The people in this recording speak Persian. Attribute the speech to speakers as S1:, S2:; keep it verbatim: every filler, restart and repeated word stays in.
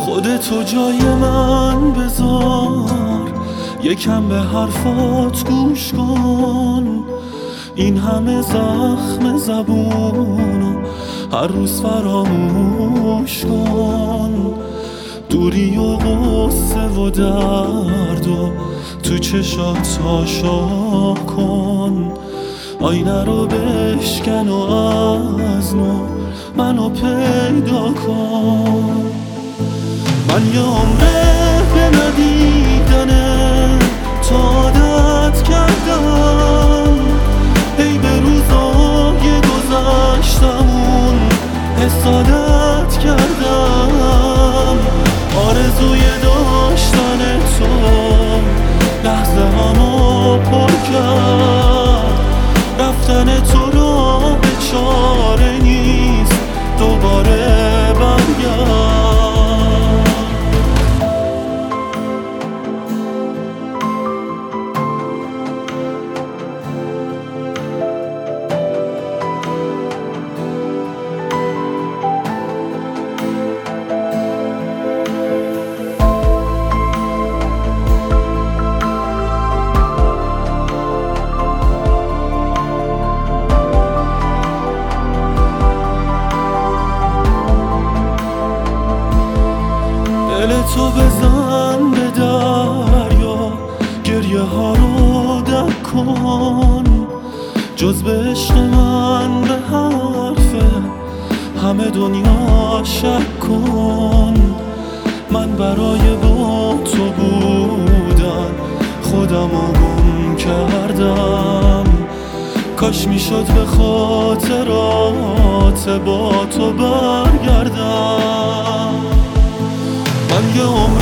S1: خودتو جای من بذار، یکم به حرفات گوش کن. این همه زخم زبونو هر روز فراموش کن. دوری و غصه و درد و تو چشات آشا کن. آینه رو بشکن و از نو منو پیدا کن. من یه عمره به ندیدنه تا عادت کردم، ای به روزای گذشتمون حس عادت کردم. آرزوی داشتن تو لحظه همو پر کرد. رفتن تو را به چاره نیست دوباره برگرد. تو بزن به دریا، گریه ها رو دک کن. جز به عشق من به حرف همه دنیا شک کن. من برای با تو بودن خودم رو گم کردم. کاش میشد به خاطرات با تو برگردم. من یه